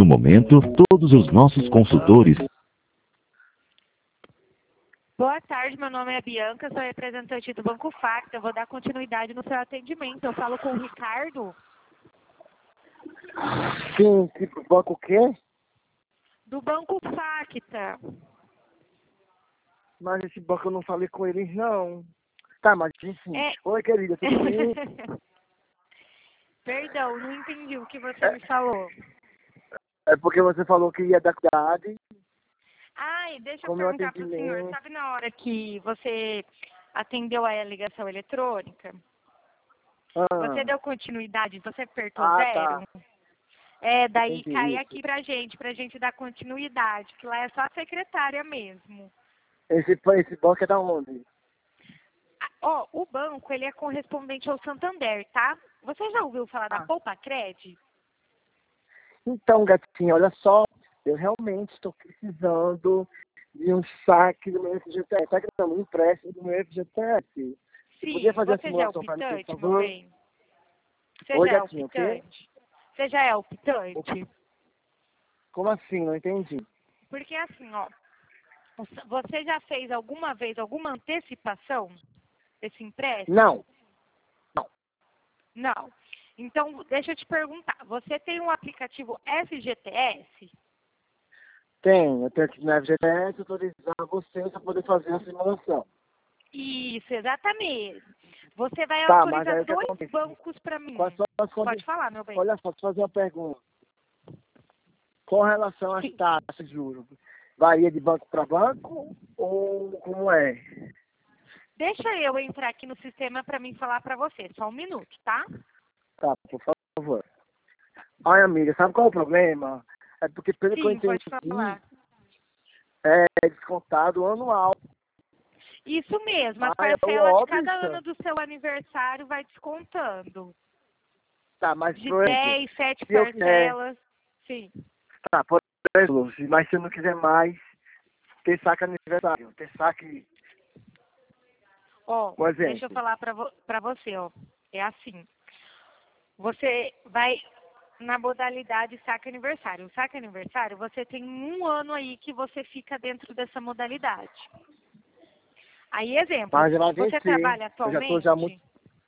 momento, todos os nossos consultores. Boa tarde, meu nome é Bianca, sou representante do Banco Facta. Eu vou dar continuidade no seu atendimento. Eu falo com o Ricardo, Sim, tipo, banco o quê? do Banco Facta. Mas esse banco eu não falei com eles, não. Tá, mas enfim. É... Oi, querida, tudo bem? Perdão, não entendi o que você me falou. É porque você falou que ia dar cuidado. Ai, deixa eu Como eu perguntar para o senhor. atendimento. Sabe na hora que você atendeu a ligação eletrônica? Você deu continuidade? Você apertou zero? Tá. Daí Entendi cai isso. aqui pra gente dar continuidade, que lá é só a secretária mesmo. Esse banco é da onde? O banco, ele é correspondente ao Santander, tá? Você já ouviu falar da Poupa Cred? Então, gatinho, olha só. Eu realmente estou precisando de um saque do meu FGTS. Sabe que não? Um empréstimo do meu FGTS. Você Sim, podia fazer a você já é simulação para mim, por optante, meu favor? bem? Você Oi, já é gatinho, o quê? optante? Você já é optante? Como assim? Não entendi. Porque assim, ó, você já fez alguma vez alguma antecipação desse empréstimo? Não. Não. Então, deixa eu te perguntar, você tem um aplicativo FGTS? Tem. Eu tenho que ir no FGTS autorizar você para poder fazer a simulação. Isso, exatamente. Você vai Tá, mas aí autorizar o que 2 acontece? bancos para mim. Quais são as Pode falar, meu bem. Olha só, deixa eu fazer uma pergunta. Com relação às Sim. taxas de juros, varia de banco para banco ou como é? Deixa eu entrar aqui no sistema para mim falar para você. Só um minuto, tá? Tá, por favor. Olha, amiga, sabe qual é o problema? É porque, pelo que eu Sim, pode entendi, falar. é descontado anual. Isso mesmo, as É o parcelas de óbvio. cada ano do seu aniversário vai descontando. Tá, mas De por exemplo, 10, 7 se eu quiser, parcelas. Sim. tá, por exemplo, mas se eu não quiser mais ter saque aniversário, ter saque, Ó, por deixa eu exemplo. falar para você, ó. É assim. Você vai na modalidade saque aniversário. O saque aniversário, você tem 1 ano aí que você fica dentro dessa modalidade. Aí, exemplo, Mas vai você vencer. trabalha Eu já estou atualmente? já muito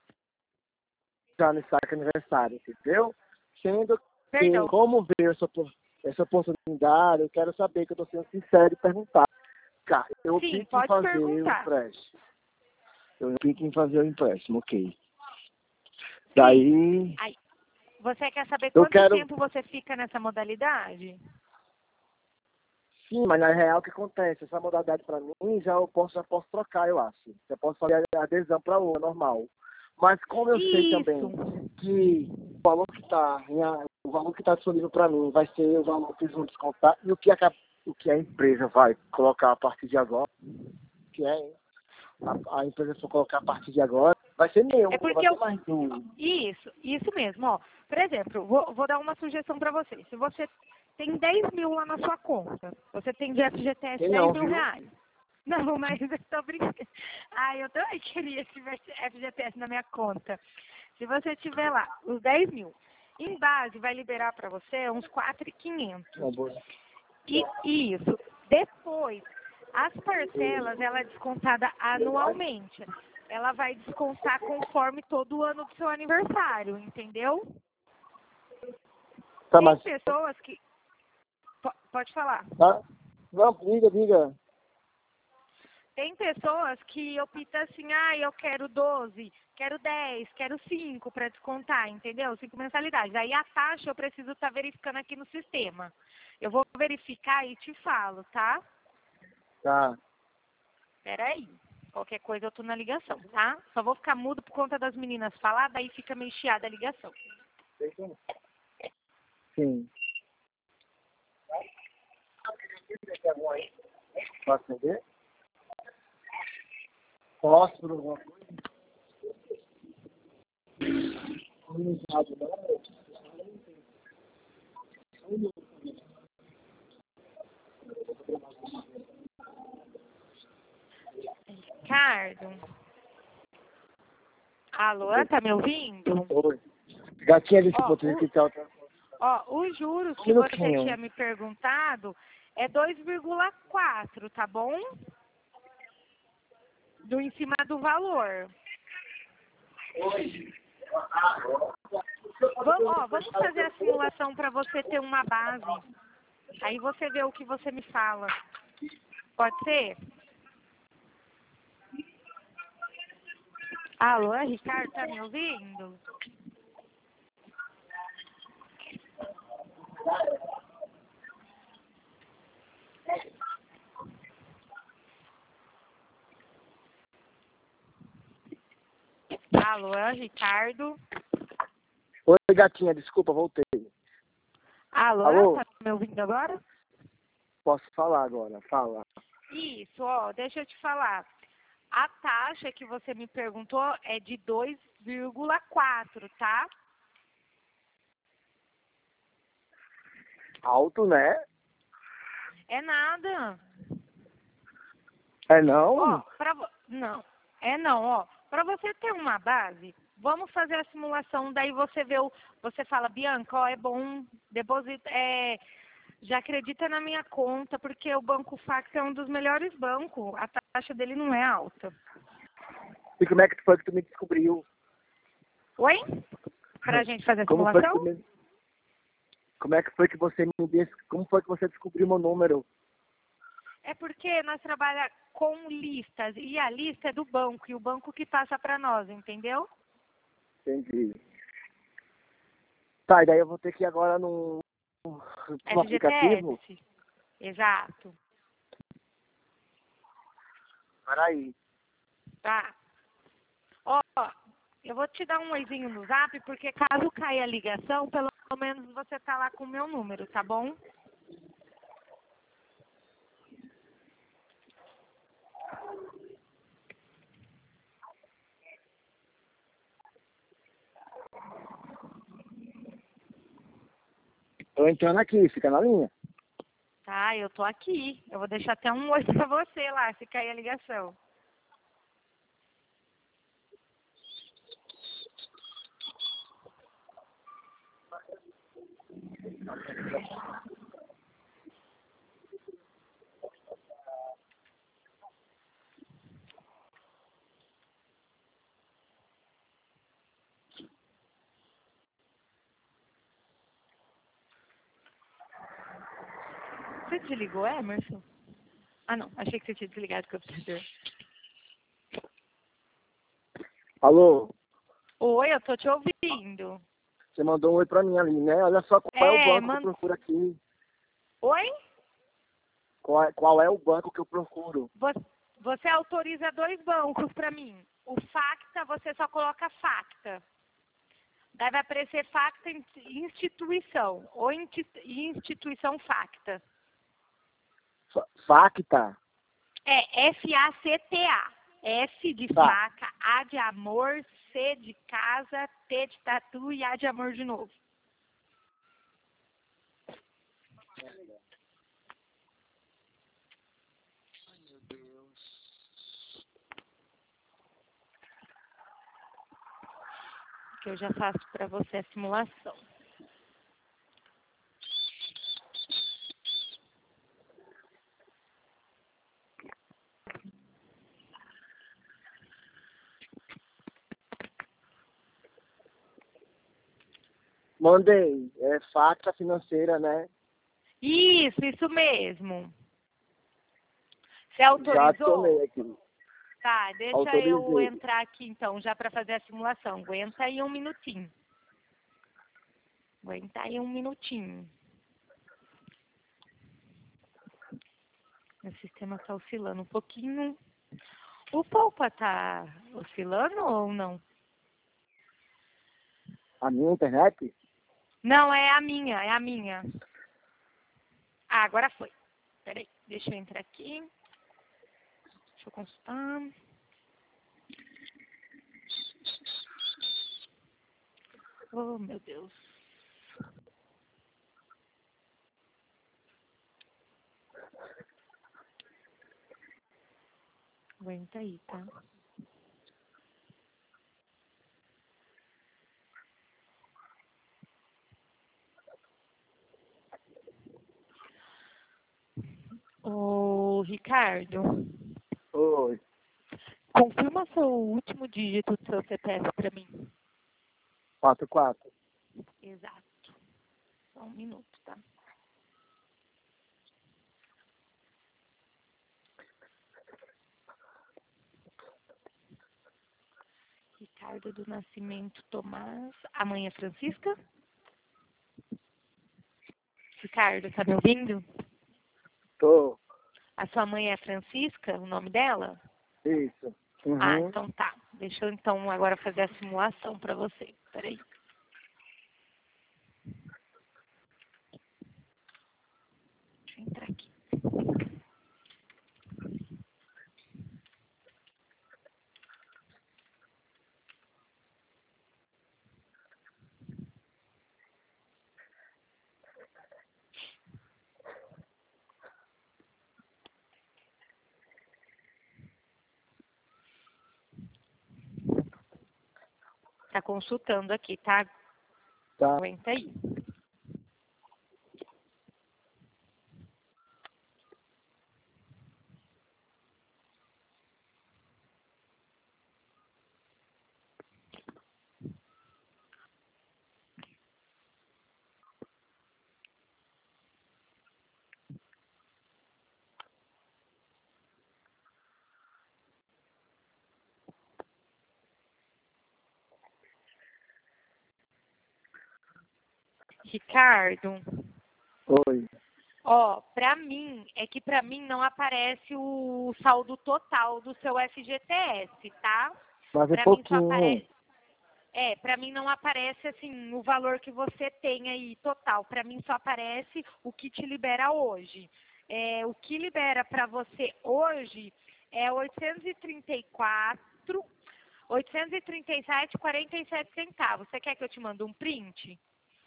já no saque aniversário, entendeu? Sendo que, Perdão. como veio essa oportunidade, eu quero saber que eu estou sendo sincero e perguntar. Cara, eu Sim, fico em pode fazer o perguntar. empréstimo. Eu fico em fazer o empréstimo, ok. Sim. Daí, Aí, você quer saber eu quanto quero... tempo você fica nessa modalidade? Sim, mas na real o que acontece? Essa modalidade para mim, já posso trocar, eu acho. Já posso fazer a adesão para outra, normal. Mas como eu sei também Isso. que o valor que está disponível para mim vai ser o valor que eles vão descontar e o que a empresa vai colocar a partir de agora, que é a empresa for colocar a partir de agora, vai ser meu, É não vai porque ser mais do... Isso mesmo, ó. Por exemplo, vou dar uma sugestão para você. Se você tem 10 mil lá na sua conta, você tem de FGTS Tem 10 não, mil viu? reais. Não, mas eu tô brincando. Eu também queria esse FGTS na minha conta. Se você tiver lá os 10 mil, em base vai liberar para você uns 4.500. Uma boa. E isso. Depois, as parcelas, ela é descontada anualmente. Ela vai descontar conforme todo ano do seu aniversário, entendeu? Tá, Tem mas... pessoas que... Pode falar. Tá? Não, diga. Tem pessoas que optam assim, eu quero 12, quero 10, quero 5 para descontar, entendeu? 5 mensalidades. Aí a taxa eu preciso estar verificando aqui no sistema. Eu vou verificar e te falo, tá? Tá. Peraí. Qualquer coisa eu tô na ligação, tá? Só vou ficar mudo por conta das meninas falar, daí fica meio chiada a ligação. Sim. Posso entender? Posso por alguma coisa? Ricardo? Alô, tá me ouvindo? Oi. Gatinha desse Ó, potencial. Ó, os juros Um que você minutinho. tinha me perguntado é 2,4, tá bom? Do em cima do valor. Vamos fazer a simulação para você ter uma base. Aí você vê o que você me fala. Pode ser? Alô, Ricardo, tá me ouvindo? Alô, Ricardo? Oi, gatinha, desculpa, voltei. Alô, tá me ouvindo agora? Posso falar agora, fala. Isso, ó, deixa eu te falar. A taxa que você me perguntou é de 2,4, tá? Alto, né? É nada. É não? Ó, não, é não, ó. Para você ter uma base, vamos fazer a simulação, daí você vê você fala, Bianca, ó, é bom, deposita, já acredita na minha conta, porque o Banco Facta é um dos melhores bancos, a taxa dele não é alta. E como é que foi que tu me descobriu? Oi? Pra gente fazer a Como simulação? Como é que foi que você me disse? Como foi que você descobriu meu número? É porque nós trabalhamos com listas e a lista é do banco e o banco que passa para nós, entendeu? Entendi. Tá, e daí eu vou ter que ir agora no aplicativo? FGTS. Exato. Peraí. Tá. Ó, eu vou te dar um oizinho no zap, porque caso caia a ligação, pelo menos você tá lá com o meu número, tá bom? Tô entrando aqui, fica na linha. Tá, eu tô aqui. Eu vou deixar até um oi pra você lá, se cair a ligação. Você desligou, Emerson? Ah, não. Achei que você tinha desligado o computador. Alô? Oi, eu tô te ouvindo. Você mandou um oi pra mim ali, né? Olha só qual é o banco que eu procuro aqui. Oi? Qual é o banco que eu procuro? Você autoriza 2 bancos para mim. O Facta, você só coloca Facta. Daí vai aparecer Facta Instituição ou Instituição Facta. Facta? É FACTA. F de Tá. faca, A de amor, C de casa, T de tatu e A de amor de novo. Que eu já faço para você a simulação. Mandei. É Facta Financeira, né? Isso mesmo. Você Já autorizou? adicionei aqui. Tá, deixa Autorizei. eu entrar aqui então, já para fazer a simulação. Aguenta aí um minutinho. Aguenta aí um minutinho. Meu sistema está oscilando um pouquinho. O Poupa tá oscilando ou não? A minha internet? Não, é a minha, é a minha. Ah, agora foi. Peraí, deixa eu entrar aqui. Deixa eu consultar. Oh, meu Deus. Aguenta aí, tá? Ô, Ricardo, Oi. confirma seu último dígito do seu CPF para mim. 44. Exato. Só um minuto, tá? Ricardo do Nascimento Tomás. A mãe é Francisca? Ricardo, tá me ouvindo? Tô. A sua mãe é Francisca, o nome dela? Isso. Uhum. Ah, então tá. Deixa eu então agora fazer a simulação para você. Peraí. Deixa eu entrar aqui. Tá consultando aqui, tá? Tá. Aguenta aí. Ricardo, Oi. ó, pra mim, é que pra mim não aparece o saldo total do seu FGTS, tá? Mas é Pra mim só pouquinho. aparece. Pra mim não aparece assim o valor que você tem aí total. Pra mim só aparece o que te libera hoje. O que libera pra você hoje é 837,47 centavos. Você quer que eu te mande um print?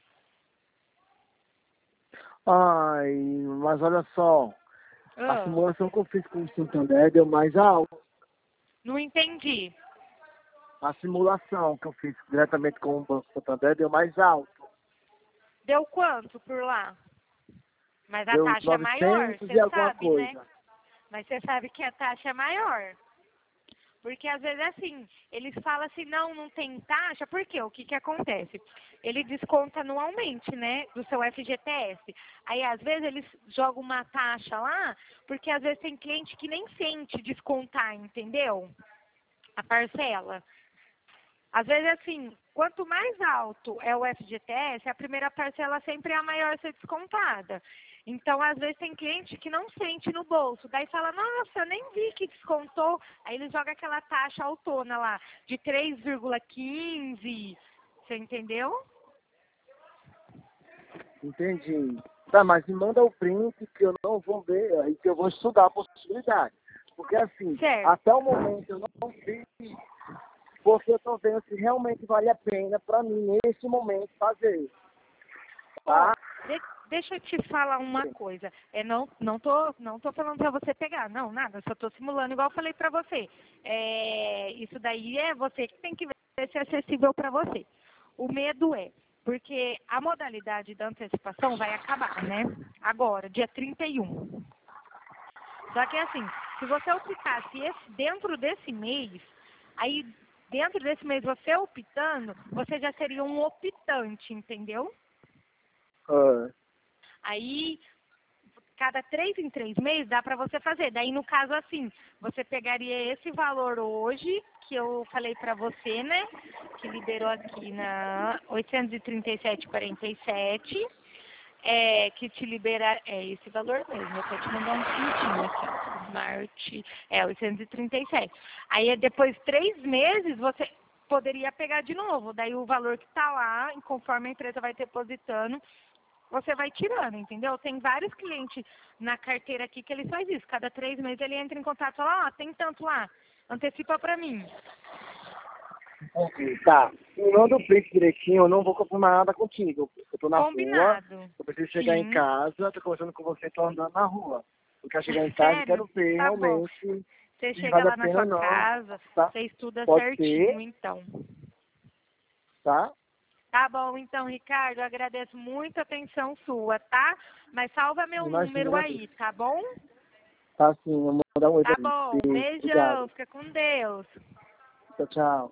Ai, mas olha só. A Ah, simulação que eu fiz com o Santander deu mais alto. não entendi. A simulação que eu fiz diretamente com o Banco Santander deu mais alto. Deu quanto por lá? Mas a Deu taxa é maior, 900 você e alguma sabe, né? coisa. Mas você sabe que a taxa é maior. Porque às vezes assim, eles falam assim, não tem taxa, por quê? O que acontece? Ele desconta anualmente, né, do seu FGTS. Aí às vezes eles jogam uma taxa lá, porque às vezes tem cliente que nem sente descontar, entendeu? A parcela. Às vezes assim, quanto mais alto é o FGTS, a primeira parcela sempre é a maior a ser descontada. Então, às vezes, tem cliente que não sente no bolso. Daí fala, nossa, eu nem vi que descontou. Aí ele joga aquela taxa autona lá, de 3,15. Você entendeu? Entendi. Tá, mas me manda o print que eu não vou ver, aí que eu vou estudar a possibilidade. Porque assim, Certo. até o momento eu não vi, porque eu tô vendo se realmente vale a pena pra mim, nesse momento, fazer. Tá? Deixa eu te falar uma coisa. Não tô falando pra você pegar, não, nada. Só tô simulando igual eu falei pra você. Isso daí é você que tem que ver se é acessível pra você. O medo porque a modalidade da antecipação vai acabar, né? Agora, dia 31. Só que assim, se você optasse dentro desse mês, aí dentro desse mês você optando, você já seria um optante, entendeu? Ah, Aí, cada 3 em 3 meses dá para você fazer. Daí, no caso, assim, você pegaria esse valor hoje, que eu falei para você, né? Que liberou aqui na 837,47. Que te libera, esse valor mesmo. Eu vou te mandar um printinho aqui, ó. Smart, 837. Aí, depois 3 meses, você poderia pegar de novo. Daí, o valor que está lá, conforme a empresa vai depositando, você vai tirando, entendeu? Tem vários clientes na carteira aqui que ele faz isso. Cada 3 meses ele entra em contato e fala, tem tanto lá, antecipa pra mim. tá. Me manda o print direitinho, eu não vou confirmar nada contigo. Eu tô na rua, Combinado. eu preciso chegar em Sim. casa, tô conversando com você, tô andando na rua. Eu quero chegar em casa e Sério? quero ver Tá bom. realmente Você se chega vale a lá na pena ou sua não. casa, Tá? você estuda Pode certinho, ser, então. tá? Tá bom, então, Ricardo, eu agradeço muito a atenção sua, tá? Mas salva meu número Imagina, aí, tá bom? Tá sim, eu vou mandar um oi Tá pra bom, você. beijão, Obrigado. fica com Deus. Tchau, tchau.